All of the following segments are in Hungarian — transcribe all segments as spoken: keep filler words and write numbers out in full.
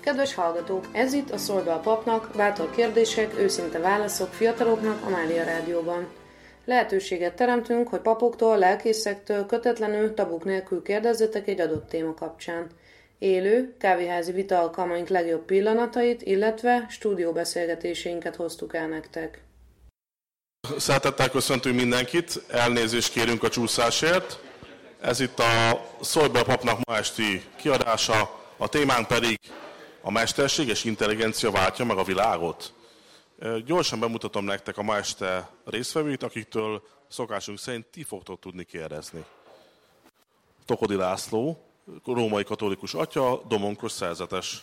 Kedves hallgatók, ez itt a Szólj be a papnak, bátor kérdések, őszinte válaszok fiataloknak a Mária Rádióban. Lehetőséget teremtünk, hogy papoktól, lelkészektől kötetlenül, tabuk nélkül kérdezzetek egy adott téma kapcsán. Élő, kávéházi vita alkalmaink legjobb pillanatait, illetve stúdióbeszélgetéseinket hoztuk el nektek. Szeretettel köszöntünk mindenkit, elnézést kérünk a csúszásért. Ez itt a Szólj be a papnak ma esti kiadása, a témánk pedig a mesterséges intelligencia váltja meg a világot. Gyorsan bemutatom nektek a ma este résztvevőit, akiktől szokásunk szerint ti fogtok tudni kérdezni. Tokodi László, római katolikus atya, domonkos szerzetes.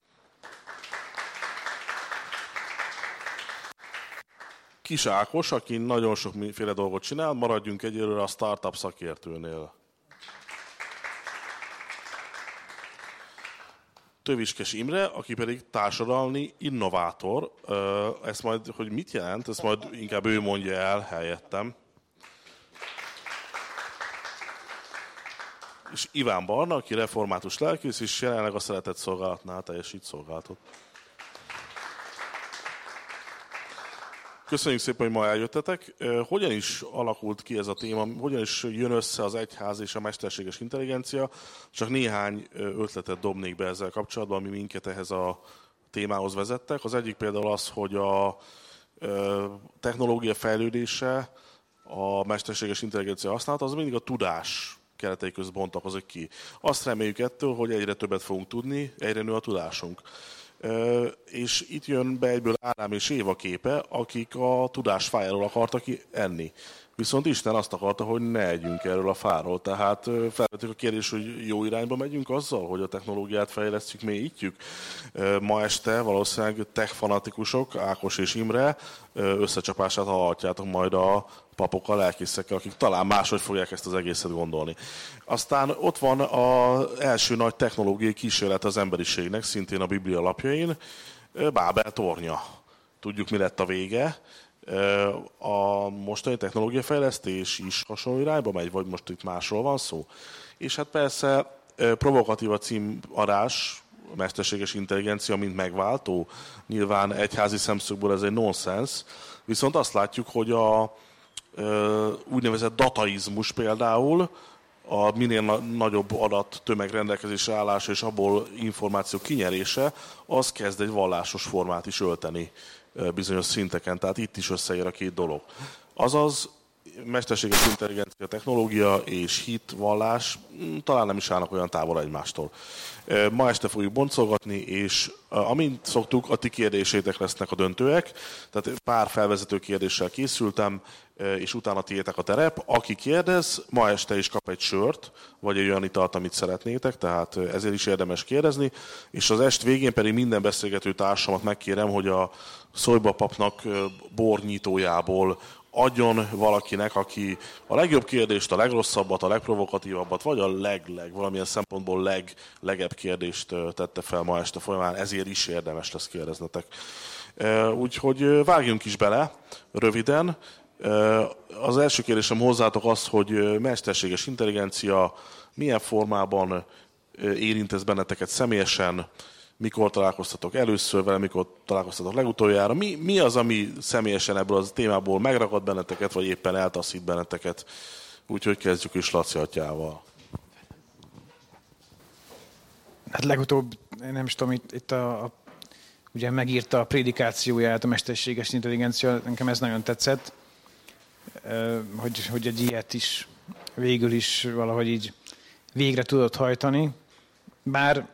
Kis Ákos, aki nagyon sokféle dolgot csinál, maradjunk egyelőre a startup szakértőnél. Töviskes Imre, aki pedig társadalmi innovátor. Ezt majd, hogy mit jelent, ezt majd inkább ő mondja el helyettem. És Iván Barna, aki református lelkész, és jelenleg a Szeretett Szolgálatnál teljesít szolgálatot. Köszönjük szépen, hogy ma eljöttetek. Hogyan is alakult ki ez a téma, hogyan is jön össze az egyház és a mesterséges intelligencia? Csak néhány ötletet dobnék be ezzel kapcsolatban, ami minket ehhez a témához vezettek. Az egyik például az, hogy a technológia fejlődése, a mesterséges intelligencia használata, az mindig a tudás keretei között bontakozik ki. Azt reméljük ettől, hogy egyre többet fogunk tudni, egyre nő a tudásunk. Uh, és itt jön be egyből Ádám és Éva képe, akik a tudás fájáról akartak enni. Viszont Isten azt akarta, hogy ne együnk erről a fáról. Tehát uh, felvettük a kérdés, hogy jó irányba megyünk azzal, hogy a technológiát fejlesztjük, mélyítjük. Uh, ma este valószínűleg tech fanatikusok, Ákos és Imre uh, összecsapását hallhatjátok majd a papokkal, lelkészekkel, akik talán máshogy fogják ezt az egészet gondolni. Aztán ott van az első nagy technológiai kísérlet az emberiségnek, szintén a Biblia lapjain, Bábel tornya. Tudjuk, mi lett a vége. A mostani technológiafejlesztés is hasonló irányba megy, vagy most itt másról van szó. És hát persze provokatív a címadás, a mesterséges intelligencia, mint megváltó. Nyilván egyházi szemszögből ez egy nonsens, viszont azt látjuk, hogy a úgynevezett dataizmus például, a minél nagyobb adat tömegrendelkezésre állása és abból információ kinyerése, az kezd egy vallásos formát is ölteni bizonyos szinteken. Tehát itt is összeér a két dolog. Azaz, mesterséges intelligencia technológia és hit, vallás talán nem is állnak olyan távol egymástól. Ma este fogjuk boncolgatni, és amint szoktuk, a ti kérdésétek lesznek a döntőek. Tehát pár felvezető kérdéssel készültem, és utána tiétek a terep. Aki kérdez, ma este is kap egy sört, vagy egy olyan italt, amit szeretnétek, tehát ezért is érdemes kérdezni. És az est végén pedig minden beszélgető társamat megkérem, hogy a Szólj be a papnak bornyitójából adjon valakinek, aki a legjobb kérdést, a legrosszabbat, a legprovokatívabbat, vagy a leg-leg, valamilyen szempontból leg, legebb kérdést tette fel ma este folyamán, ezért is érdemes lesz kérdeznetek. Úgyhogy vágjunk is bele, röviden. Az első kérdésem hozzátok az, hogy mesterséges intelligencia milyen formában érint ez benneteket személyesen, mikor találkoztatok először vele, mikor találkoztatok legutoljára. Mi, mi az, ami személyesen ebből a témából megragad benneteket, vagy éppen eltaszít benneteket? Úgyhogy kezdjük is Laci atyával. Hát legutóbb, nem is tudom, itt, itt a, a, ugye megírta a prédikációját a mesterséges intelligencia, nekem ez nagyon tetszett, hogy, hogy egy ilyet is végül is valahogy így végre tudott hajtani. Bár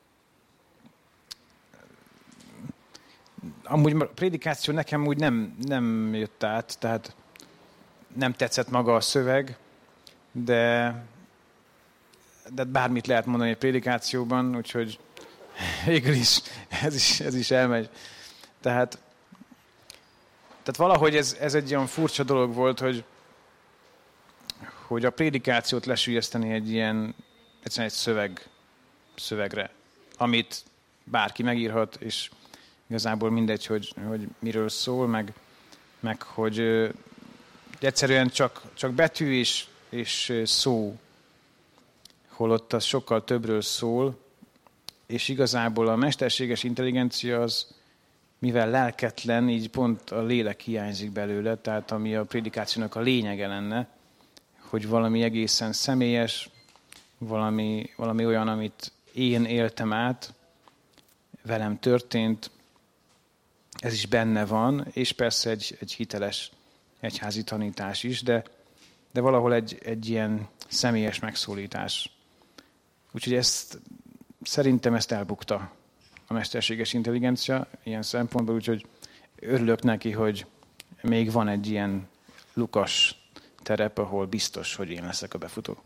amúgy a prédikáció nekem úgy nem, nem jött át, tehát nem tetszett maga a szöveg, de, de bármit lehet mondani egy prédikációban, úgyhogy végül is ez is, ez is elmegy. Tehát, tehát valahogy ez, ez egy olyan furcsa dolog volt, hogy, hogy a prédikációt lesülyezteni egy ilyen, egyszerűen egy szöveg, szövegre, amit bárki megírhat, és igazából mindegy, hogy, hogy miről szól, meg, meg hogy ö, egyszerűen csak, csak betű és, és szó, holott az sokkal többről szól, és igazából a mesterséges intelligencia az, mivel lelketlen, így pont a lélek hiányzik belőle, tehát ami a prédikációnak a lényege lenne, hogy valami egészen személyes, valami, valami olyan, amit én éltem át, velem történt, ez is benne van, és persze egy, egy hiteles egyházi tanítás is, de, de valahol egy, egy ilyen személyes megszólítás. Úgyhogy ezt, szerintem ezt elbukta a mesterséges intelligencia ilyen szempontból, úgyhogy örülök neki, hogy még van egy ilyen lukas terep, ahol biztos, hogy én leszek a befutó.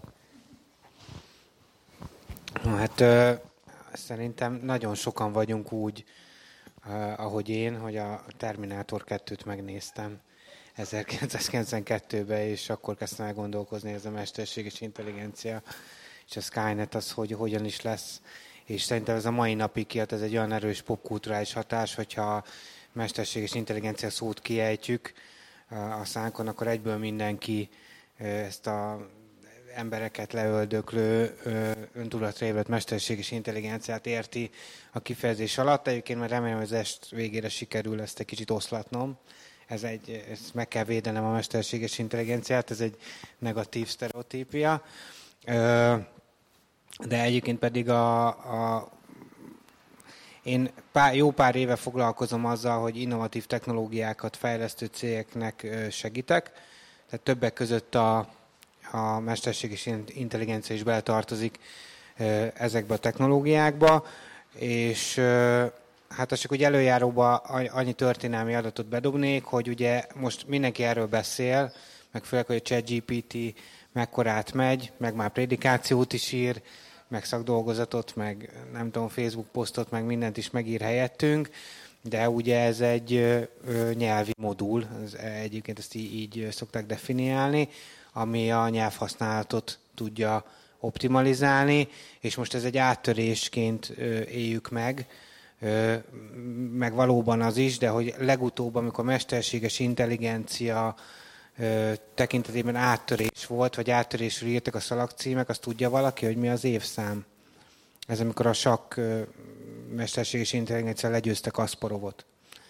Hát ö, szerintem nagyon sokan vagyunk úgy, ö, ahogy én, hogy a Terminátor kettőt megnéztem ezerkilencszázkilencvenkettőben, és akkor kezdtem el gondolkozni, ez a mesterséges intelligencia, és a Skynet az, hogy hogyan is lesz. És szerintem ez a mai napig kijött, ez egy olyan erős popkulturális hatás, hogyha a mesterséges intelligencia szót kiejtjük a szánkon, akkor egyből mindenki ezt a embereket leöldöklő, öntudatra ébredt mesterséges intelligenciát érti a kifejezés alatt. Egyébként már remélem, hogy az est végére sikerül ezt egy kicsit oszlatnom. Ez egy, ezt meg kell védenem a mesterséges intelligenciát, ez egy negatív sztereotípia. De egyébként pedig a, a, én pár, jó pár éve foglalkozom azzal, hogy innovatív technológiákat fejlesztő cégeknek segítek. Tehát többek között a, a mesterséges intelligencia is beletartozik ezekbe a technológiákba, és hát csak úgy előjáróba annyi történelmi adatot bedobnék, hogy ugye most mindenki erről beszél, meg főleg, hogy a ChatGPT mekkorát megy, meg már prédikációt is ír, meg szakdolgozatot, meg nem tudom, Facebook posztot, meg mindent is megír helyettünk, de ugye ez egy ö, nyelvi modul, ez egyébként ezt így, így szokták definiálni, ami a nyelvhasználatot tudja optimalizálni, és most ez egy áttörésként ö, éljük meg, ö, meg valóban az is, de hogy legutóbb, amikor mesterséges intelligencia tekintetében áttörés volt, vagy áttörésről írtak a szalagcímek, azt tudja valaki, hogy mi az évszám? Ez amikor a sakk mesterséges intelligencia legyőzte Kasparovot.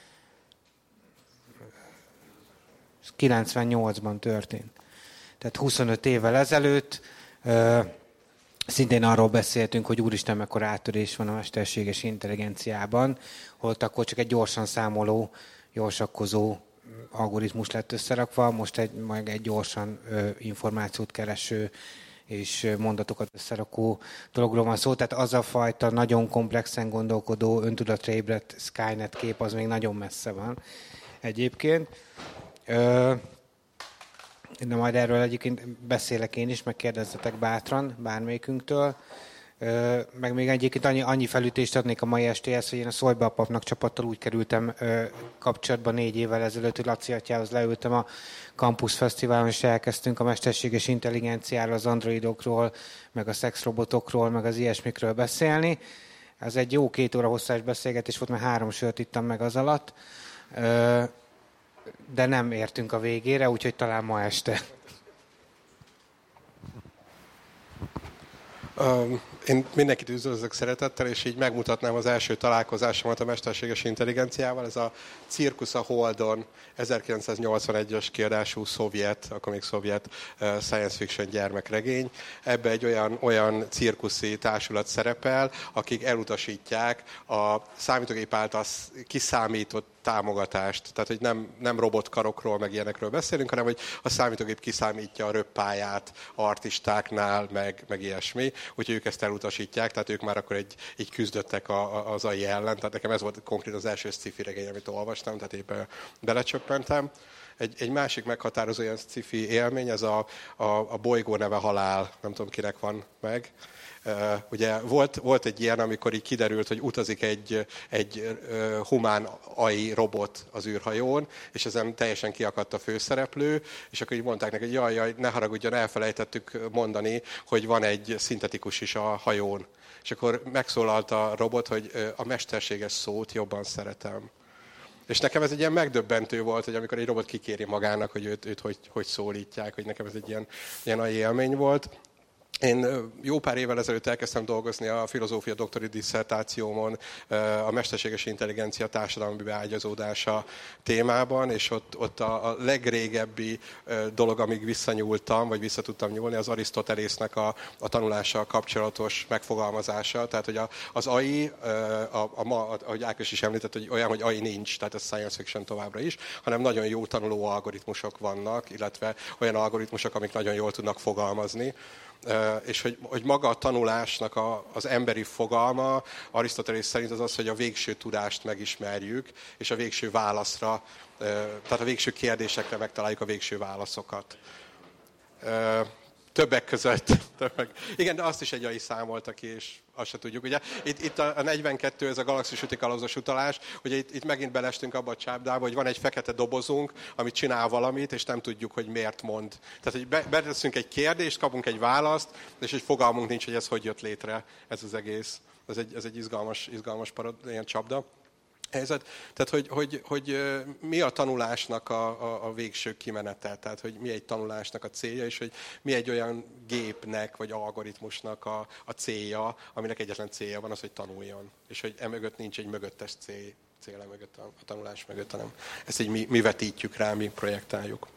Ez kilencvennyolcban történt. Tehát huszonöt évvel ezelőtt szintén arról beszéltünk, hogy úristen, mekkora áttörés van a mesterséges intelligenciában, holott akkor csak egy gyorsan számoló, gyorsakkozó algoritmus lett összerakva, most egy, majd egy gyorsan ö, információt kereső és mondatokat összerakó dologról van szó. Tehát az a fajta nagyon komplexen gondolkodó, öntudatra ébredt Skynet kép, az még nagyon messze van egyébként. Ö, de majd erről egyébként beszélek én is, meg kérdezzetek bátran bármelyikünktől. Ö, meg még egyébként annyi, annyi felütést adnék a mai estéhez, hogy én a Szolj be a papnak csapattal úgy kerültem ö, kapcsolatban négy évvel ezelőtt, hogy Laci atyához leültem a Campus Fesztiválon, és elkezdtünk a mesterséges intelligenciáról, az androidokról, meg a szexrobotokról, meg az ilyesmikről beszélni. Ez egy jó két óra hosszás beszélgetés volt, mert három sört ittam meg az alatt, ö, de nem értünk a végére, úgyhogy talán ma este. Um, én mindenkit üdvözlök szeretettel, és így megmutatnám az első találkozásomat a mesterséges intelligenciával. Ez a Cirkusz a Holdon ezerkilencszáznyolcvanegyes kiadású szovjet, akkor még szovjet uh, science fiction gyermekregény. Ebbe egy olyan, olyan cirkuszi társulat szerepel, akik elutasítják a számítógép által kiszámított támogatást. Tehát, hogy nem, nem robotkarokról, meg ilyenekről beszélünk, hanem, hogy a számítógép kiszámítja a röppályát artistáknál, meg, meg ilyesmi. Úgyhogy ők ezt elutasítják, tehát ők már akkor egy, így küzdöttek a, a, az á i ellen. Tehát nekem ez volt konkrét az első sci-fi regény, amit olvastam, tehát éppen belecsöppentem. Egy, egy másik meghatározó ilyen sci-fi élmény, ez a, a, a Bolygó neve Halál, nem tudom kinek van meg. Uh, ugye volt, volt egy ilyen, amikor így kiderült, hogy utazik egy, egy uh, humán á i robot az űrhajón, és ezen teljesen kiakadt a főszereplő, és akkor így mondták neki, hogy jaj, jaj, ne haragudjon, elfelejtettük mondani, hogy van egy szintetikus is a hajón. És akkor megszólalt a robot, hogy uh, a mesterséges szót jobban szeretem. És nekem ez egy ilyen megdöbbentő volt, hogy amikor egy robot kikéri magának, hogy őt, őt hogy, hogy szólítják, hogy nekem ez egy ilyen, ilyen á i élmény volt. Én jó pár évvel ezelőtt elkezdtem dolgozni a filozófia doktori disszertációmon a mesterséges intelligencia társadalmi beágyazódása témában, és ott, ott a, a legrégebbi dolog, amíg visszanyúltam, vagy vissza tudtam nyúlni, az Arisztotelésznek a, a tanulással kapcsolatos megfogalmazása. Tehát, hogy a, az á i, a, a, a, ahogy Ákos is említett, hogy olyan, hogy á i nincs, tehát ez science fiction továbbra is, hanem nagyon jó tanuló algoritmusok vannak, illetve olyan algoritmusok, amik nagyon jól tudnak fogalmazni. És hogy, hogy maga a tanulásnak a, az emberi fogalma Arisztotelész szerint az az, hogy a végső tudást megismerjük, és a végső válaszra, tehát a végső kérdésekre megtaláljuk a végső válaszokat. Többek között. Többek. Igen, de azt is egy á i számolta ki, és azt se tudjuk. Ugye, itt, itt a negyvenkettő, ez a galaxis úti kalózos utalás, ugye itt, itt megint belestünk abba a csápdába, hogy van egy fekete dobozunk, amit csinál valamit, és nem tudjuk, hogy miért mond. Tehát, hogy be, beteszünk egy kérdést, kapunk egy választ, és egy fogalmunk nincs, hogy ez hogy jött létre, ez az egész. Ez egy, ez egy izgalmas, izgalmas parad, ilyen csapda. Helyzet. Tehát, hogy, hogy, hogy mi a tanulásnak a, a, a végső kimenete, tehát, hogy mi egy tanulásnak a célja, és hogy mi egy olyan gépnek, vagy algoritmusnak a, a célja, aminek egyetlen célja van az, hogy tanuljon. És hogy emögött nincs egy mögöttes cél, cél emögött, a, a tanulás mögött, hanem ezt így mi, mi vetítjük rá, mi projektáljuk.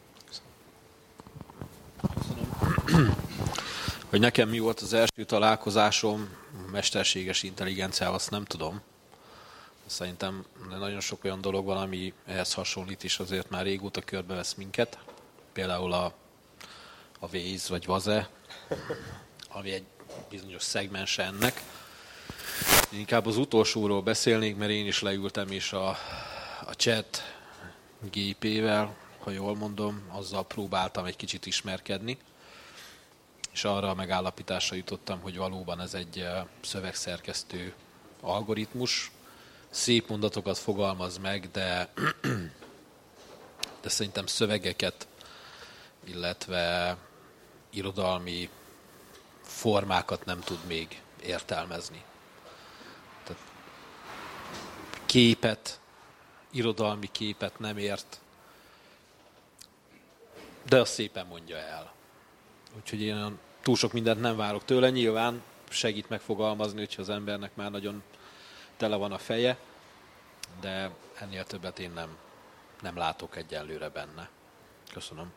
Köszönöm. Hogy nekem mi volt az első találkozásom mesterséges intelligenciával, azt nem tudom. Szerintem nagyon sok olyan dolog van, ami ehhez hasonlít, és azért már régóta körbevesz minket. Például a, a Waze vagy Vaze, ami egy bizonyos szegmense ennek. Inkább az utolsóról beszélnék, mert én is leültem, és a, a chat gé pé-vel, ha jól mondom, azzal próbáltam egy kicsit ismerkedni. És arra a megállapításra jutottam, hogy valóban ez egy szövegszerkesztő algoritmus, szép mondatokat fogalmaz meg, de, de szerintem szövegeket, illetve irodalmi formákat nem tud még értelmezni. Tehát képet, irodalmi képet nem ért, de azt szépen mondja el. Úgyhogy én túl sok mindent nem várok tőle. Nyilván segít megfogalmazni, hogyha az embernek már nagyon tele van a feje, de ennél többet én nem, nem látok egyelőre benne. Köszönöm.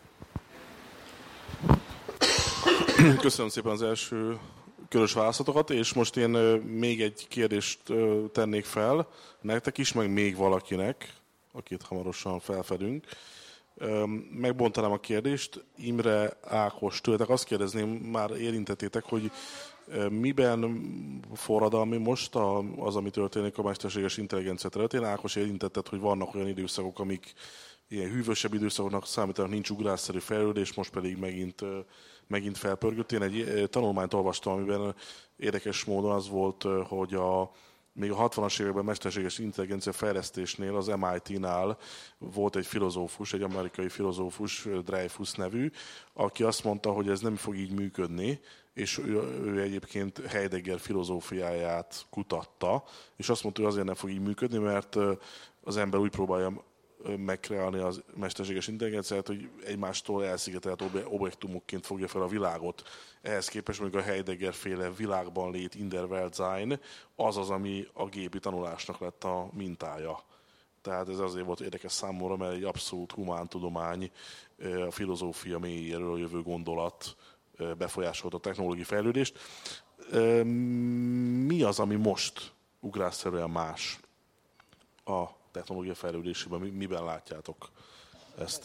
Köszönöm szépen az első körös válaszatokat, és most én még egy kérdést tennék fel nektek is, meg még valakinek, akit hamarosan felfedünk. Megbontanám a kérdést. Imre, Ákos, tőletek azt kérdezném, már érintettétek, hogy miben forradalmi most az, ami történik a mesterséges intelligencia területén? Ákos, érintetted, hogy vannak olyan időszakok, amik ilyen hűvösebb időszakoknak számítanak, nincs ugrásszerű fejlődés, most pedig megint, megint felpörgött. Én egy tanulmányt olvastam, amiben érdekes módon az volt, hogy a még a hatvanas években mesterséges intelligencia fejlesztésnél az em i té-nál volt egy filozófus, egy amerikai filozófus, Dreyfus nevű, aki azt mondta, hogy ez nem fog így működni, és ő, ő egyébként Heidegger filozófiáját kutatta, és azt mondta, hogy azért nem fog így működni, mert az ember úgy próbálja megkreálni a mesterséges intelligenciát, hogy egymástól elszigetelt objektumokként fogja fel a világot. Ehhez képest mondjuk a Heidegger-féle világban lét in der Weltsein az az, ami a gépi tanulásnak lett a mintája. Tehát ez azért volt érdekes számomra, mert egy abszolút humántudomány, a filozófia mélyéről jövő gondolat befolyásolta a technológiai fejlődést. Mi az, ami most ugrásszerűen más a technológia fejlődésében? Miben látjátok ezt?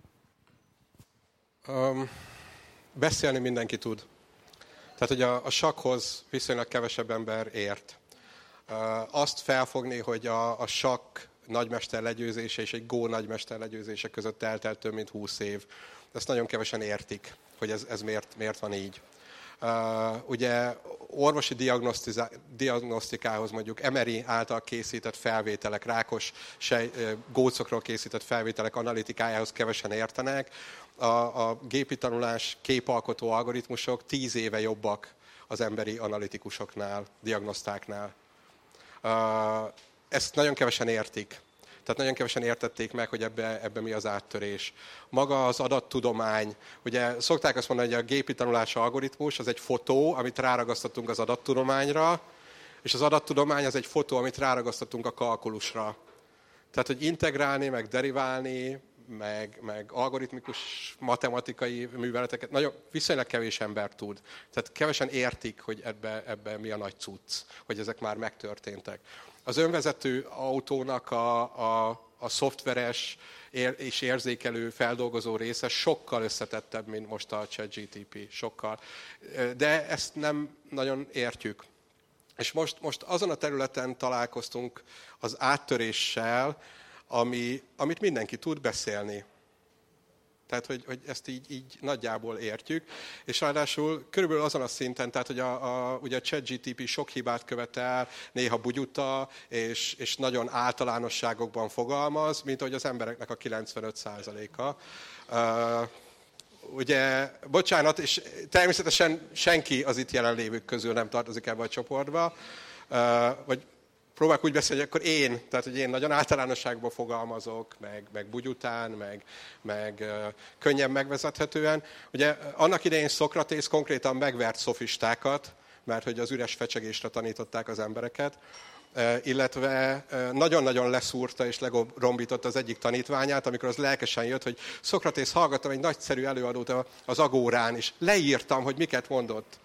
Um, beszélni mindenki tud. Tehát, hogy a, a sakkhoz viszonylag kevesebb ember ért. Uh, azt felfogni, hogy a, a sakk nagymester legyőzése és egy Go nagymester legyőzése között eltelt több mint húsz év. Ezt nagyon kevesen értik, hogy ez, ez miért, miért van így. Uh, ugye orvosi diagnosztikához mondjuk Emery által készített felvételek, rákos sej, gócokról készített felvételek analitikájához kevesen értenek. A, a gépi tanulás képalkotó algoritmusok tíz éve jobbak az emberi analitikusoknál, diagnosztáknál. Uh, ezt nagyon kevesen értik. Tehát nagyon kevesen értették meg, hogy ebbe, ebbe mi az áttörés. Maga az adattudomány, ugye szokták azt mondani, hogy a gépi tanulási algoritmus az egy fotó, amit ráragasztottunk az adattudományra, és az adattudomány az egy fotó, amit ráragasztottunk a kalkulusra. Tehát, hogy integrálni, meg deriválni, meg, meg algoritmikus matematikai műveleteket nagyon viszonylag kevés ember tud. Tehát kevesen értik, hogy ebbe, ebbe mi a nagy cucc, hogy ezek már megtörténtek. Az önvezető autónak a, a, a szoftveres és érzékelő, feldolgozó része sokkal összetettebb, mint most a ChatGPT, sokkal. De ezt nem nagyon értjük. És most, most azon a területen találkoztunk az áttöréssel, ami, amit mindenki tud beszélni. Tehát, hogy, hogy ezt így, így nagyjából értjük. És ráadásul körülbelül azon a szinten, tehát, hogy a, a, ugye a ChatGPT sok hibát követel, néha bugyuta, és, és nagyon általánosságokban fogalmaz, mint ahogy az embereknek a kilencvenöt százaléka. Uh, ugye, bocsánat, és természetesen senki az itt jelenlévők közül nem tartozik ebbe a csoportba, uh, vagy próbálok úgy beszélni, hogy akkor én, tehát hogy én nagyon általánosságban fogalmazok, meg, meg bugyután, meg, meg uh, könnyen megvezethetően. Ugye annak idején Szokratész konkrétan megvert szofistákat, mert hogy az üres fecsegésre tanították az embereket, uh, illetve uh, nagyon-nagyon leszúrta és legrombította az egyik tanítványát, amikor az lelkesen jött, hogy Szokratész, hallgattam egy nagyszerű előadót az Agórán, és leírtam, hogy miket mondott.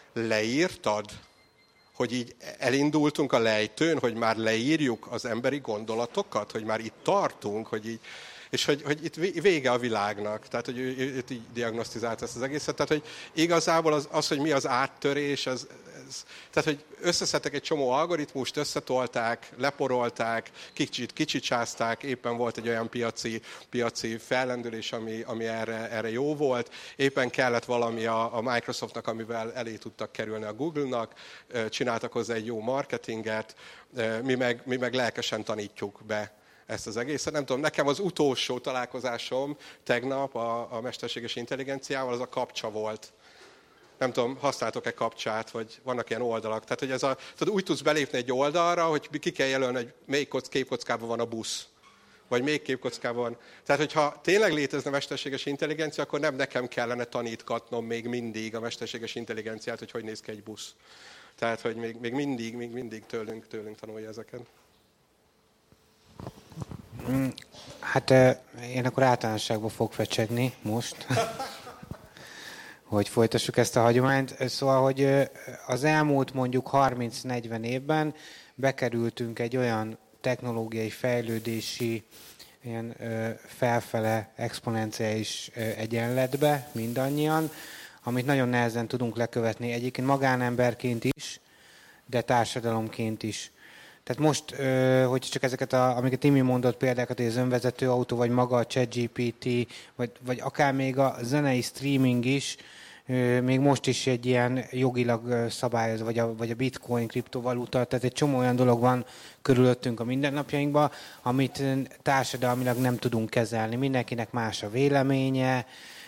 Leírtad? Hogy így elindultunk a lejtőn, hogy már leírjuk az emberi gondolatokat, hogy már itt tartunk, hogy így, és hogy, hogy itt vége a világnak. Tehát, hogy ő, ő, ő így diagnosztizált ezt az egészet. Tehát, hogy igazából az, az hogy mi az áttörés, az, ez, tehát, hogy összeszedtek egy csomó algoritmust, összetolták, leporolták, kicsit kicsicsázták, éppen volt egy olyan piaci, piaci fellendülés, ami, ami erre, erre jó volt, éppen kellett valami a, a Microsoftnak, amivel elé tudtak kerülni a Google-nak, csináltak hozzá egy jó marketinget, mi meg, mi meg lelkesen tanítjuk be ezt az egészet. Nem tudom, nekem az utolsó találkozásom tegnap a, a mesterséges intelligenciával, az a kapcsa volt. Nem tudom, használtok-e kapcsát, vagy vannak ilyen oldalak. Tehát, hogy ez a, tehát úgy tudsz belépni egy oldalra, hogy ki kell jelölni, hogy melyik képkockában van a busz. Vagy még képkockában van. Tehát, hogyha tényleg létezne mesterséges intelligencia, akkor nem nekem kellene tanítgatnom még mindig a mesterséges intelligenciát, hogy hogy néz ki egy busz. Tehát, hogy még, még mindig, még mindig tőlünk, tőlünk tanulja ezeket. Hát én akkor általánosságban fogok fecsegni most, hogy folytassuk ezt a hagyományt. Szóval, hogy az elmúlt mondjuk harminc-negyven évben bekerültünk egy olyan technológiai fejlődési ilyen felfele exponenciális egyenletbe mindannyian, amit nagyon nehezen tudunk lekövetni egyébként magánemberként is, de társadalomként is. Tehát most, hogy csak ezeket, a, amiket Timi mondott példákat, hogy az önvezető autó, vagy maga a ChatGPT, vagy, vagy akár még a zenei streaming is, még most is egy ilyen jogilag szabályozó, vagy a, vagy a bitcoin, kriptovaluta, tehát egy csomó olyan dolog van körülöttünk a mindennapjainkban, amit társadalmilag nem tudunk kezelni. Mindenkinek más a véleménye,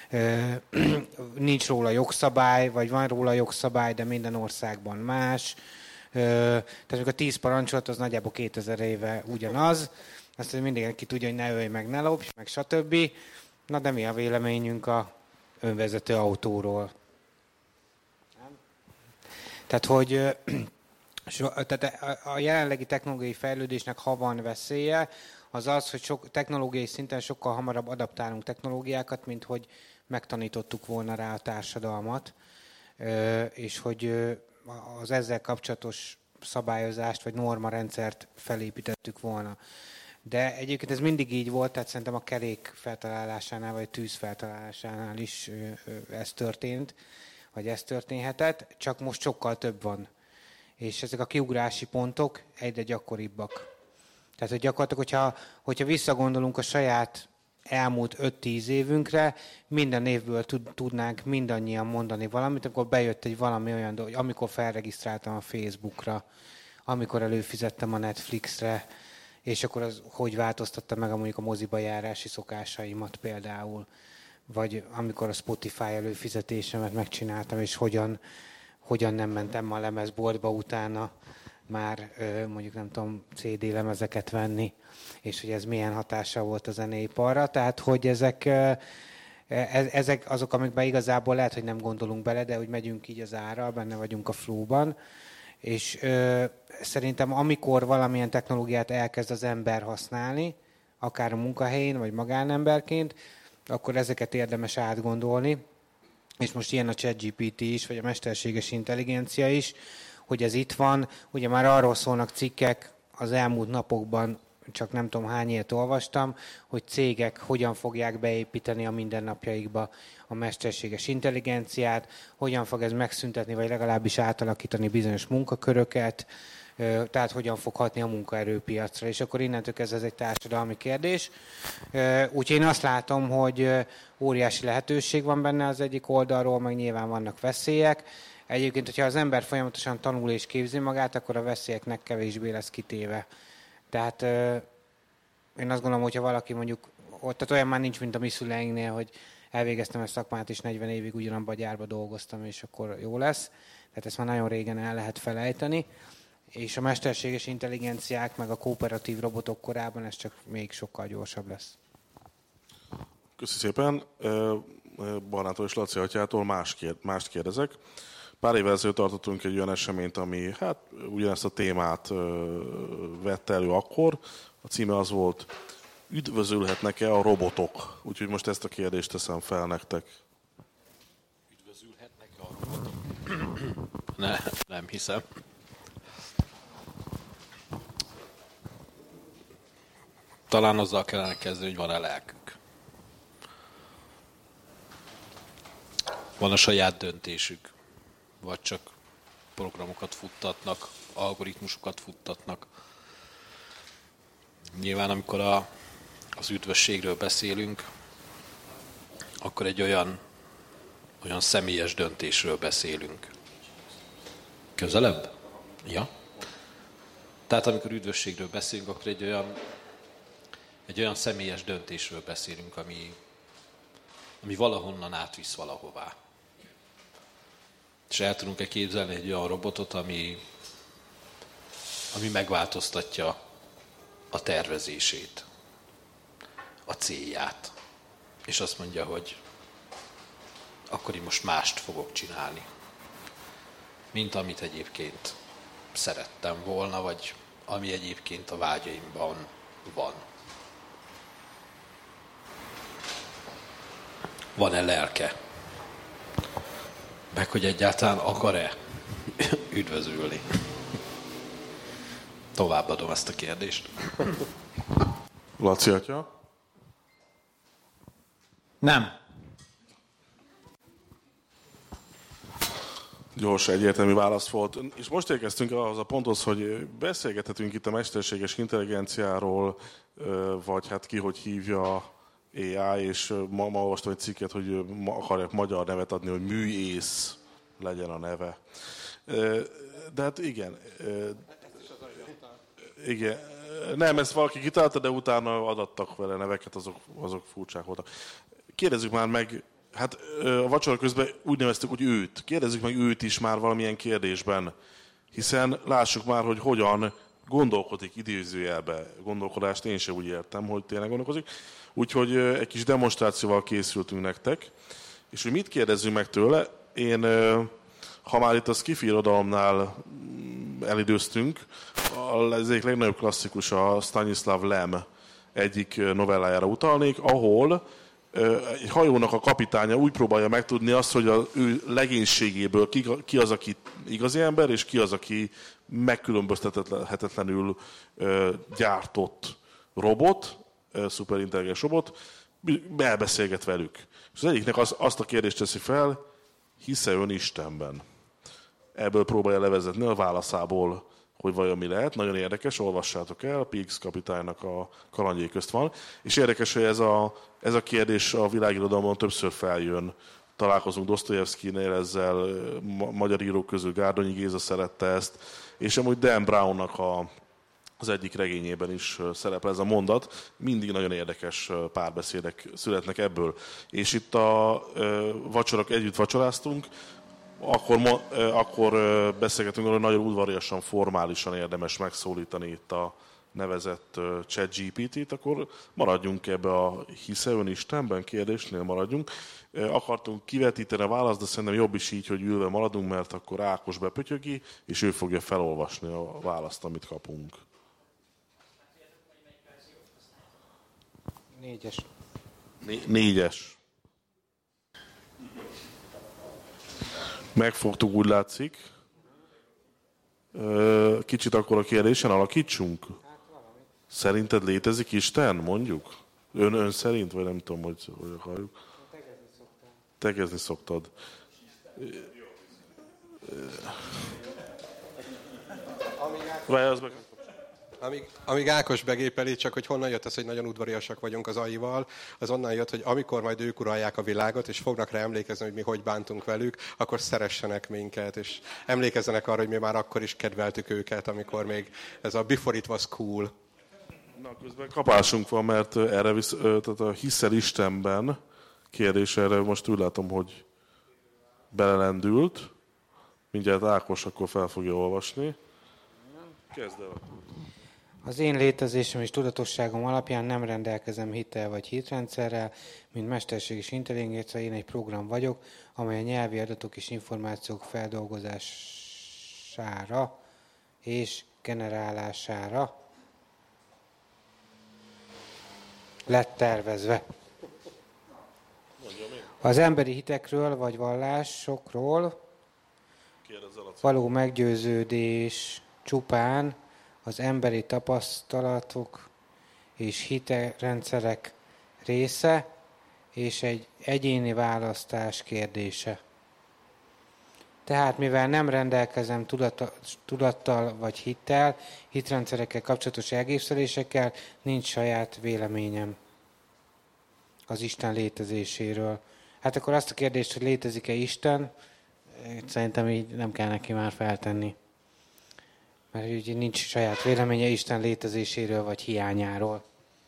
nincs róla jogszabály, vagy van róla jogszabály, de minden országban más. Tehát a tíz parancsolat az nagyjából kétezer éve ugyanaz. Azt, hogy mindenki tudja, hogy ne ölj meg, ne lopj, meg stb. Na de mi a véleményünk a önvezető autóról? Nem? Tehát, hogy so, tehát a jelenlegi technológiai fejlődésnek, ha van veszélye, az az, hogy sok, technológiai szinten sokkal hamarabb adaptálunk technológiákat, mint hogy megtanítottuk volna rá a társadalmat, és hogy az ezzel kapcsolatos szabályozást vagy normarendszert felépítettük volna. De egyébként ez mindig így volt, tehát szerintem a kerék feltalálásánál vagy tűz feltalálásánál is ez történt, vagy ez történhetett, csak most sokkal több van. És ezek a kiugrási pontok egyre gyakoribbak. Tehát, hogy gyakorlatilag, hogyha, hogyha visszagondolunk a saját elmúlt öt-tíz évünkre, minden évből tudnánk mindannyian mondani valamit, akkor bejött egy valami olyan dolog, amikor felregisztráltam a Facebookra, amikor előfizettem a Netflixre, és akkor az hogy változtatta meg a mondjuk a moziba járási szokásaimat például, vagy amikor a Spotify előfizetésemet megcsináltam, és hogyan, hogyan nem mentem a lemezboltba utána már mondjuk nem tudom, cé dé lemezeket venni, és hogy ez milyen hatása volt a zeneiparra. Tehát, hogy ezek, ezek azok, amikben igazából lehet, hogy nem gondolunk bele, de hogy megyünk így az árral, benne vagyunk a flow-ban. És ö, szerintem amikor valamilyen technológiát elkezd az ember használni, akár a munkahelyén, vagy magánemberként, akkor ezeket érdemes átgondolni. És most ilyen a ChatGPT is, vagy a mesterséges intelligencia is, hogy ez itt van. Ugye már arról szólnak cikkek az elmúlt napokban, csak nem tudom hány ilyet olvastam, hogy cégek hogyan fogják beépíteni a mindennapjaikba a mesterséges intelligenciát, hogyan fog ez megszüntetni, vagy legalábbis átalakítani bizonyos munkaköröket, tehát hogyan fog hatni a munkaerőpiacra. És akkor innentől kezdve ez egy társadalmi kérdés. Úgyhogy én azt látom, hogy óriási lehetőség van benne az egyik oldalról, meg nyilván vannak veszélyek. Egyébként, hogyha az ember folyamatosan tanul és képzi magát, akkor a veszélyeknek kevésbé lesz kitéve. Tehát én azt gondolom, hogyha valaki mondjuk, tehát olyan már nincs, mint a mi szüleinknél, hogy elvégeztem ezt szakmát, és negyven évig ugyanabban a gyárban dolgoztam, és akkor jó lesz. Tehát ezt már nagyon régen el lehet felejteni. És a mesterséges intelligenciák, meg a kooperatív robotok korában ez csak még sokkal gyorsabb lesz. Köszönöm szépen. Barnától és Laci atyától más kér, mást kérdezek. Pár évvel ezelőtt tartottunk egy olyan eseményt, ami hát ugyanezt a témát vette elő akkor. A címe az volt, üdvözülhetnek-e a robotok? Úgyhogy most ezt a kérdést teszem fel nektek. Üdvözülhetnek-e a robotok? Ne, nem hiszem. Talán azzal kellene kezdeni, hogy van-e lelkük. Van a saját döntésük, vagy csak programokat futtatnak, algoritmusokat futtatnak. Nyilván, amikor a, az üdvösségről beszélünk, akkor egy olyan, olyan személyes döntésről beszélünk. Közelebb? Ja. Tehát amikor üdvösségről beszélünk, akkor egy olyan, egy olyan személyes döntésről beszélünk, ami, ami valahonnan átvisz valahová. És el tudunk-e képzelni egy olyan robotot, ami, ami megváltoztatja a tervezését, a célját, és azt mondja, hogy akkor én most mást fogok csinálni, mint amit egyébként szerettem volna, vagy ami egyébként a vágyaimban van. Van-e lelke? Meg hogy egyáltalán akar-e üdvözülni? Továbbadom ezt a kérdést. Laci atya? Nem. Gyors, egyértelmű válasz volt. És most érkeztünk ahhoz a ponthoz, hogy beszélgethetünk itt a mesterséges intelligenciáról, vagy hát ki hogy hívja á i, és ma, ma olvastam egy cikket, hogy ma akarják magyar nevet adni, hogy műész legyen a neve. De hát igen. Igen. Nem, ezt valaki kitalálta, de utána adattak vele neveket, azok, azok furcsák voltak. Kérdezzük már meg, hát a vacsora közben úgy neveztük, hogy őt. Kérdezzük meg őt is már valamilyen kérdésben, hiszen lássuk már, hogy hogyan gondolkodik idézőjelbe. Gondolkodást én sem úgy értem, hogy tényleg gondolkozik. Úgyhogy egy kis demonstrációval készültünk nektek, és hogy mit kérdezzünk meg tőle, én, ha már itt a skifi irodalomnál elidőztünk, az egyik legnagyobb klasszikus a Stanislav Lem egyik novellájára utalnék, ahol egy hajónak a kapitánya úgy próbálja megtudni azt, hogy az ő legénységéből ki, ki az, aki igazi ember, és ki az, aki megkülönböztethetetlenül gyártott robot, szuperintelligens robot, elbeszélget velük. És az egyiknek az, azt a kérdést teszi fel, hisz-e ön Istenben? Ebből próbálja levezetni a válaszából, hogy vajon mi lehet. Nagyon érdekes, olvassátok el, a P X kapitánynak a kalandjai közt van. És érdekes, hogy ez a, ez a kérdés a világirodalomban többször feljön. Találkozunk Dostoyevskynél ezzel, ma, magyar írók közül Gárdonyi Géza szerette ezt, és amúgy Dan Brownnak a az egyik regényében is szerepel ez a mondat. Mindig nagyon érdekes párbeszédek születnek ebből. És itt a vacsorok, együtt vacsoráztunk, akkor, akkor beszélgetünk arról, hogy nagyon udvariasan, formálisan érdemes megszólítani itt a nevezett ChatGPT-t, akkor maradjunk ebbe a hisze ön Istenben kérdésnél maradjunk. Akartunk kivetíteni a választ, de szerintem jobb is így, hogy ülve maradunk, mert akkor Ákos bepötyögi, és ő fogja felolvasni a választ, amit kapunk. Négyes. Né- négyes. Megfogtuk, úgy látszik. Kicsit akkor a kérdésen alakítsunk? Szerinted létezik Isten, mondjuk? Ön, ön szerint, vagy nem tudom, hogy, hogy akarjuk. Tegezni szoktál. Tegezni szoktad. Amíg, amíg, amíg Ákos begépeli, csak hogy honnan jött ez, hogy nagyon udvariasak vagyunk az á i-val, az onnan jött, hogy amikor majd ők uralják a világot, és fognak rá emlékezni, hogy mi hogy bántunk velük, akkor szeressenek minket, és emlékezzenek arra, hogy mi már akkor is kedveltük őket, amikor még ez a before it was cool. Na, közben kapásunk van, mert erre visz, tehát a hiszel Istenben kérdés erre most úgy látom, hogy belelendült. Mindjárt Ákos akkor fel fogja olvasni. Kezd el. Az én létezésem és tudatosságom alapján nem rendelkezem hittel vagy hitrendszerrel, mint mesterséges intelligencia, én egy program vagyok, amely a nyelvi adatok és információk feldolgozására és generálására lett tervezve. Az emberi hitekről vagy vallásokról való meggyőződés csupán az emberi tapasztalatok és hitrendszerek része, és egy egyéni választás kérdése. Tehát mivel nem rendelkezem tudata, tudattal vagy hittel, hitrendszerekkel kapcsolatos elképzelésekkel, nincs saját véleményem az Isten létezéséről. Hát akkor azt a kérdést, hogy létezik-e Isten, szerintem így nem kell neki már feltenni. Mert ugye nincs saját véleménye Isten létezéséről vagy hiányáról.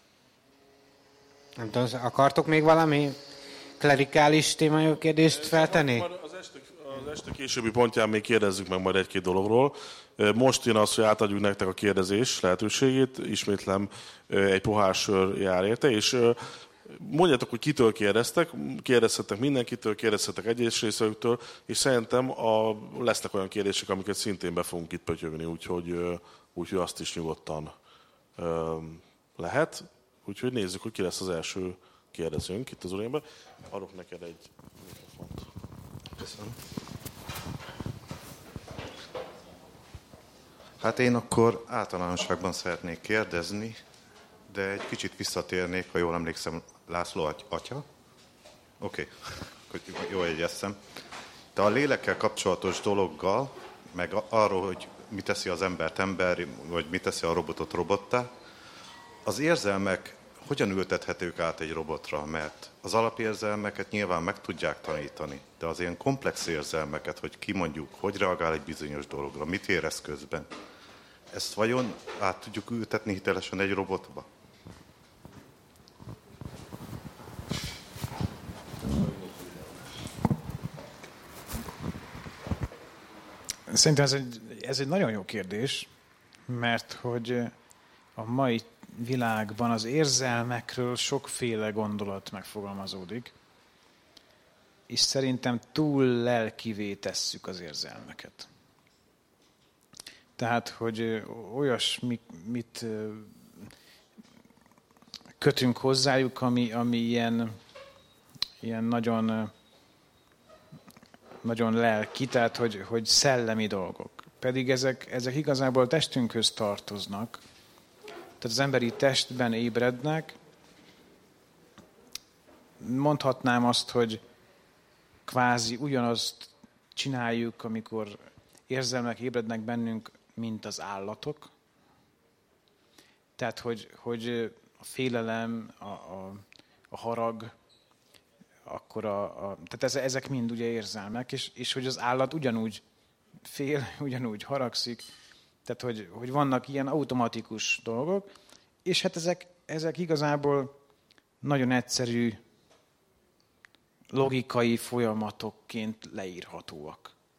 Nem tudom, akartok még valami klerikális témájú kérdést feltenni? Az este, az este későbbi pontján még kérdezzük meg majd egy-két dologról. Most jön az, hogy átadjuk nektek a kérdezés lehetőségét. Ismétlem, egy pohár sör jár érte, és mondjátok, hogy kitől kérdeztek, kérdezhetek mindenkitől, kérdezhetek egyes részektől, és szerintem a, lesznek olyan kérdések, amiket szintén be fogunk itt pötyögni, úgyhogy, úgyhogy azt is nyugodtan ö, lehet. Úgyhogy nézzük, hogy ki lesz az első kérdezőnk itt az úrjánban. Adok neked egy mikrofont. Köszönöm. Hát én akkor általánosságban szeretnék kérdezni, de egy kicsit visszatérnék, ha jól emlékszem, László atya. Oké, okay. Jól jegyeztem. De a lélekkel kapcsolatos dologgal, meg arról, hogy mi teszi az embert ember, vagy mi teszi a robotot robottá, az érzelmek hogyan ültethetők át egy robotra? Mert az alapérzelmeket nyilván meg tudják tanítani, de az ilyen komplex érzelmeket, hogy kimondjuk, hogy reagál egy bizonyos dologra, mit érez közben, ezt vajon át tudjuk ültetni hitelesen egy robotba? Szerintem ez egy, ez egy nagyon jó kérdés, mert hogy a mai világban az érzelmekről sokféle gondolat megfogalmazódik, és szerintem túl lelkivé tesszük az érzelmeket. Tehát, hogy olyasmit kötünk hozzájuk, ami, ami ilyen, ilyen nagyon, nagyon lelki, tehát hogy, hogy szellemi dolgok. Pedig ezek, ezek igazából a testünkhöz tartoznak. Tehát az emberi testben ébrednek. Mondhatnám azt, hogy kvázi ugyanazt csináljuk, amikor érzelmek ébrednek bennünk, mint az állatok. Tehát, hogy, hogy a félelem, a, a, a harag, akkor a, a, tehát ezek mind ugye érzelmek, és, és hogy az állat ugyanúgy fél, ugyanúgy haragszik, tehát hogy, hogy vannak ilyen automatikus dolgok, és hát ezek, ezek igazából nagyon egyszerű logikai folyamatokként leírhatóak.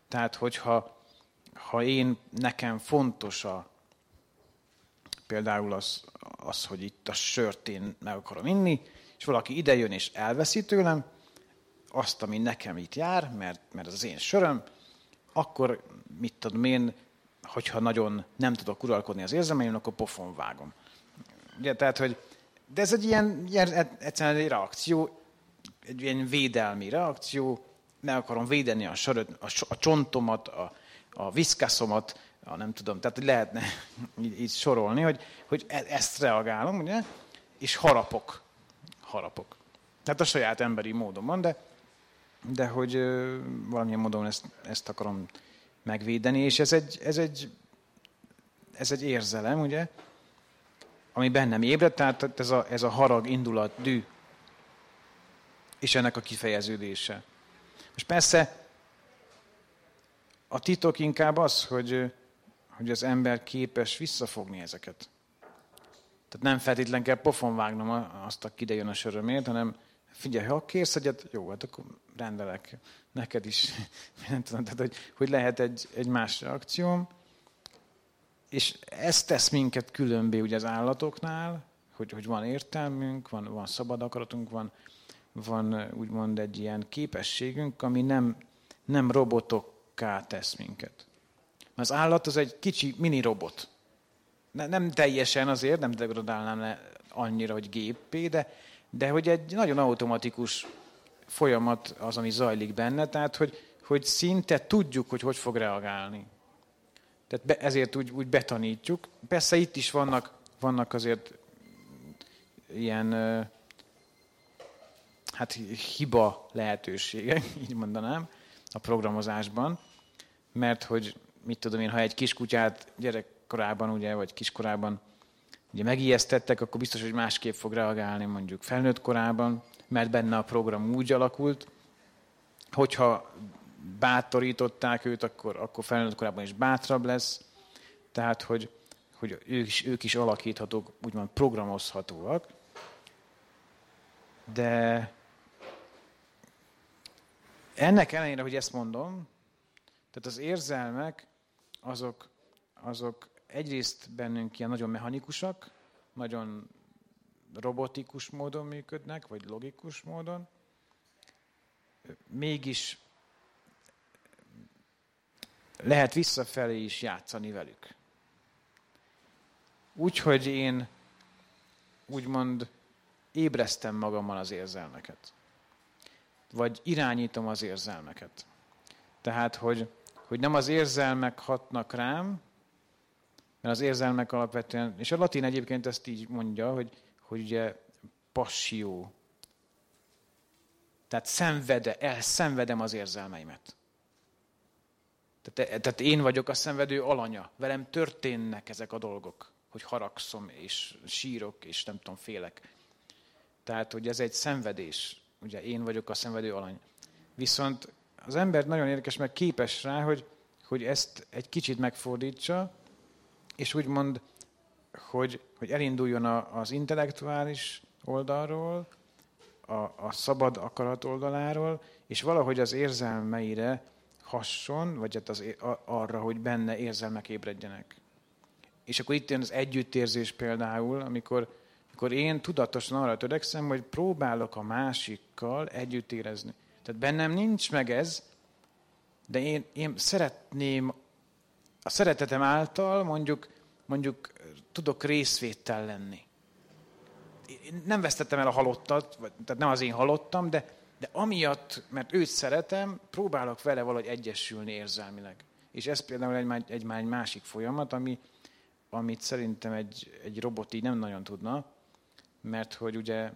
Tehát, hogyha ha én, nekem fontos a, például az, az, hogy itt a sört én meg akarom inni, és valaki idejön és elveszi tőlem azt, ami nekem itt jár, mert, mert ez az én söröm, akkor mit tudom én, hogyha nagyon nem tudok uralkodni az érzelmeim, akkor pofon vágom. Ugye, tehát, hogy, de ez egy ilyen, ilyen egyszerűen egy reakció, egy ilyen védelmi reakció, meg akarom védeni a söröt, a, a csontomat, a, a viszkászomat, a nem tudom, tehát lehetne így, így sorolni, hogy, hogy ezt reagálom, ugye, és harapok. Harapok. Tehát a saját emberi módon, de, de hogy ö, valamilyen módon ezt, ezt akarom megvédeni, és ez egy, ez egy, ez egy érzelem, ugye, ami bennem ébred, tehát ez a, ez a harag, indulat, dű, és ennek a kifejeződése. És persze a titok inkább az, hogy, hogy az ember képes visszafogni ezeket. Tehát nem feltétlenül kell pofon vágnom azt, aki ide jön a sörömért, hanem figyelj, ha kérsz egyet, jó, hát akkor rendelek neked is. Nem tudom, tehát, hogy, hogy lehet egy, egy más reakcióm. És ez tesz minket különbé ugye az állatoknál, hogy, hogy van értelmünk, van, van szabad akaratunk, van, van úgymond egy ilyen képességünk, ami nem, nem robotokká tesz minket. Az állat az egy kicsi mini robot. Ne, nem teljesen azért, nem degradálnám le annyira, hogy géppé, de, de hogy egy nagyon automatikus folyamat az, ami zajlik benne, tehát hogy, hogy szinte tudjuk, hogy hogy fog reagálni. Tehát be, ezért úgy, úgy betanítjuk. Persze itt is vannak, vannak azért ilyen hát hiba lehetőségek, így mondanám, a programozásban, mert hogy mit tudom én, ha egy kiskutyát gyerekkorában, ugye, vagy kiskorában ugye megijesztettek, akkor biztos, hogy másképp fog reagálni mondjuk felnőtt korában, mert benne a program úgy alakult, hogyha bátorították őt, akkor, akkor felnőtt korában is bátrabb lesz, tehát, hogy, hogy ők, is, ők is alakíthatók, úgymond programozhatóak, de ennek ellenére, hogy ezt mondom, tehát az érzelmek, azok, azok egyrészt bennünk ilyen nagyon mechanikusak, nagyon robotikus módon működnek, vagy logikus módon, mégis lehet visszafelé is játszani velük. Úgyhogy én úgymond ébresztem magammal az érzelmeket. Vagy irányítom az érzelmeket. Tehát, hogy, hogy nem az érzelmek hatnak rám, mert az érzelmek alapvetően, és a latin egyébként ezt így mondja, hogy, hogy ugye passio. Tehát szenvede, elszenvedem az érzelmeimet. Tehát, tehát én vagyok a szenvedő alanya. Velem történnek ezek a dolgok, hogy haragszom, és sírok, és nem tudom, félek. Tehát, hogy ez egy szenvedés. Ugye én vagyok a szenvedő alany. Viszont az ember nagyon érdekes, mert képes rá, hogy, hogy ezt egy kicsit megfordítsa, és úgymond, hogy, hogy elinduljon a, az intellektuális oldalról, a, a szabad akarat oldaláról, és valahogy az érzelmeire hasson, vagy hát az, a, arra, hogy benne érzelmek ébredjenek. És akkor itt jön az együttérzés például, amikor, amikor én tudatosan arra törekszem, hogy próbálok a másikkal együtt érezni. Tehát bennem nincs meg ez, de én, én szeretném, a szeretetem által mondjuk, mondjuk tudok részvéttel lenni. Én nem vesztettem el a halottat, tehát nem az én halottam, de, de amiatt, mert őt szeretem, próbálok vele valahogy egyesülni érzelmileg. És ez például egy, egy, egy másik folyamat, ami, amit szerintem egy, egy robot így nem nagyon tudna, mert hogy ugye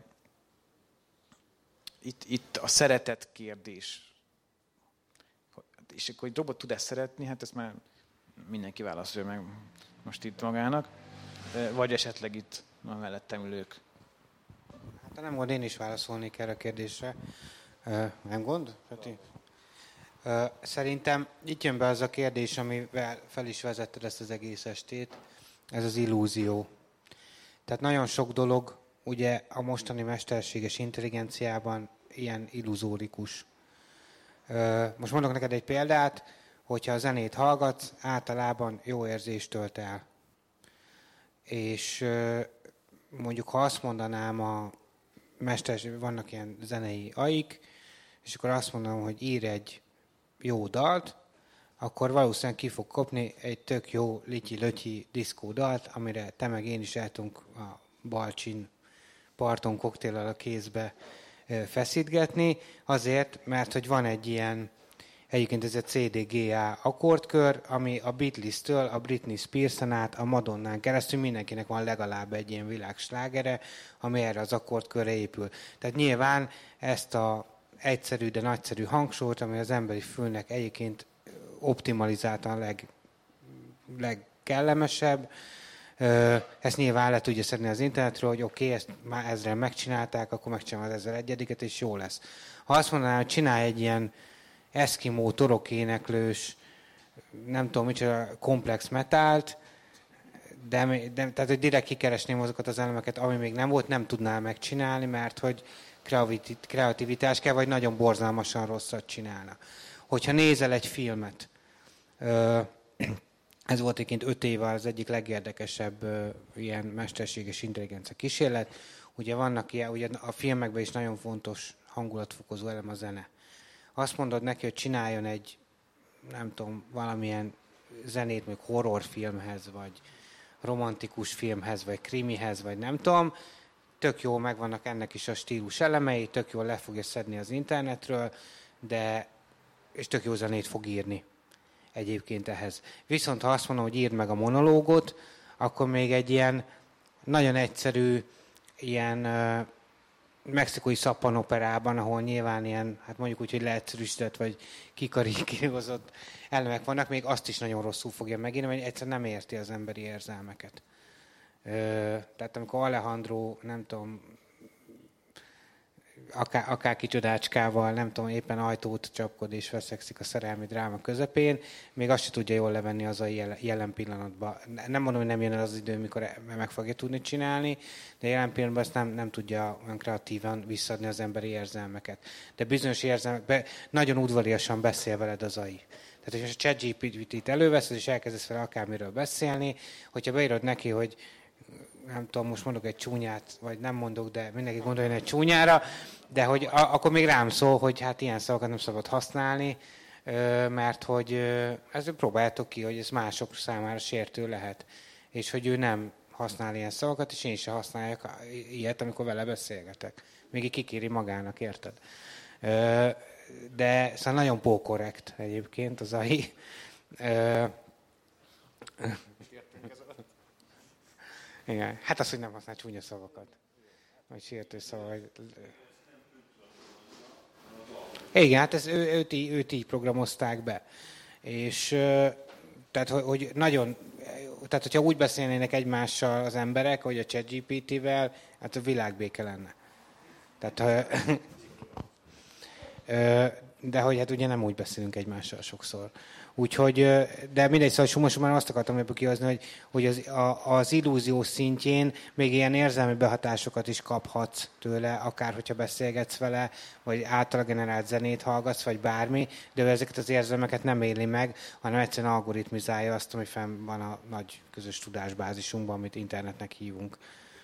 itt, itt a szeretet kérdés. És akkor egy robot tud ezt szeretni, hát ezt már mindenki válaszolja meg most itt magának, vagy esetleg itt a mellettem ülők. Hát nem gond, én is válaszolnék erre a kérdésre. Nem gond, Peti? Szerintem itt jön be az a kérdés, amivel fel is vezetted ezt az egész estét, ez az illúzió. Tehát nagyon sok dolog ugye a mostani mesterséges intelligenciában ilyen illuzórikus. Most mondok neked egy példát, hogyha a zenét hallgatsz, általában jó érzést tölt el. És mondjuk, ha azt mondanám a mester, vannak ilyen zenei aik, és akkor azt mondom, hogy ír egy jó dalt, akkor valószínűleg ki fog kopni egy tök jó lityi-lötyi diszkó dalt, amire te meg én is el tudunk a Balcsin parton koktéllal a kézbe feszítgetni, azért, mert hogy van egy ilyen, egyébként ez a cé dé gé á akkordkör, ami a Beatles-től a Britney Spears-en át a Madonnán keresztül mindenkinek van legalább egy ilyen világslágere, ami erre az akkordkörre épül. Tehát nyilván ezt a egyszerű, de nagyszerű hangsort, ami az emberi fülnek egyébként optimalizáltan leg, legkellemesebb, ezt nyilván le tudja szedni az internetről, hogy oké, okay, ezt már ezzel megcsinálták, akkor megcsinálom az ezzel egyediket, és jó lesz. Ha azt mondanám, hogy csinálj egy ilyen eszkimó, torokéneklős, nem tudom micsoda, komplex metált, de, de tehát, hogy direkt kikeresném azokat az elemeket, ami még nem volt, nem tudnál megcsinálni, mert hogy kreativitás kell, vagy nagyon borzalmasan rosszat csinálna. Hogyha nézel egy filmet, ez volt egyébként öt éve az egyik legérdekesebb ilyen mesterséges intelligencia kísérlet, ugye vannak ilyen, ugye a filmekben is nagyon fontos hangulatfokozó elem a zene. Azt mondod neki, hogy csináljon egy, nem tudom, valamilyen zenét, mondjuk horrorfilmhez, vagy romantikus filmhez, vagy krimihez, vagy nem tudom, tök jól megvannak ennek is a stílus elemei, tök jól le fogja szedni az internetről, de és tök jó zenét fog írni egyébként ehhez. Viszont ha azt mondom, hogy írd meg a monológot, akkor még egy ilyen nagyon egyszerű, ilyen uh, mexikói szappanoperában, ahol nyilván ilyen, hát mondjuk úgy, hogy leegyszerűsített, vagy kikarikírozott elemek vannak, még azt is nagyon rosszul fogja megírni, mert egyszerűen nem érti az emberi érzelmeket. Uh, tehát amikor Alejandro, nem tudom, akár, akár kicsodácskával, nem tudom, éppen ajtót csapkod és veszekszik a szerelmi dráma közepén, még azt se tudja jól levenni az a jelen pillanatban. Nem mondom, hogy nem jön el az idő, mikor meg fogja tudni csinálni, de jelen pillanatban ezt nem, nem tudja olyan kreatívan visszaadni az emberi érzelmeket. De bizonyos érzelmek, nagyon udvariasan beszél veled az á i. Tehát, hogy a ChatGPT-t előveszed, és elkezdesz vele akármiről beszélni, hogyha beírod neki, hogy nem tudom, most mondok egy csúnyát, vagy nem mondok, de mindenki gondoljon egy csúnyára, de hogy a, akkor még rám szól, hogy hát ilyen szavakat nem szabad használni, mert hogy ezt próbáljátok ki, hogy ez mások számára sértő lehet, és hogy ő nem használ ilyen szavakat, és én sem használjak ilyet, amikor vele beszélgetek. Még így kikéri magának, érted? De szóval nagyon pókorrekt egyébként az á i. Igen. Hát az, hogy nem használ csúnya szavakat. Vagy sértő szavakat. Igen, hát ezt ő, őt, így, őt így programozták be. És tehát, hogy nagyon, tehát, hogyha úgy beszélnének egymással az emberek, hogy a ChatGPT-vel, hát a világbéke lenne. Tehát, de hogy hát ugye nem úgy beszélünk egymással sokszor. Úgyhogy, de mindegy, szóval summa azt akartam ebből kihozni, hogy, hogy az, a, az illúzió szintjén még ilyen érzelmi behatásokat is kaphatsz tőle, akár hogyha beszélgetsz vele, vagy általa generált zenét hallgatsz, vagy bármi, de ezeket az érzelmeket nem éli meg, hanem egyszerűen algoritmizálja azt, ami fenn van a nagy közös tudásbázisunkban, amit internetnek hívunk.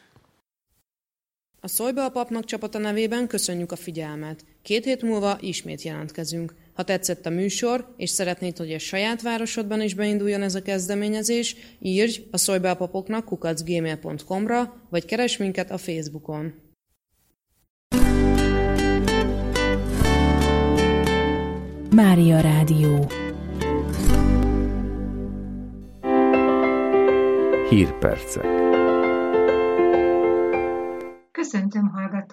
A Szólj be a papnak csapata nevében köszönjük a figyelmet. Két hét múlva ismét jelentkezünk. Ha tetszett a műsor, és szeretnéd, hogy a saját városodban is beinduljon ez a kezdeményezés, írj a szólj be a papoknak kukac gmail pont com-ra, vagy keresd minket a Facebookon. Mária Rádió. Hírpercek. Köszöntöm hallgatókat!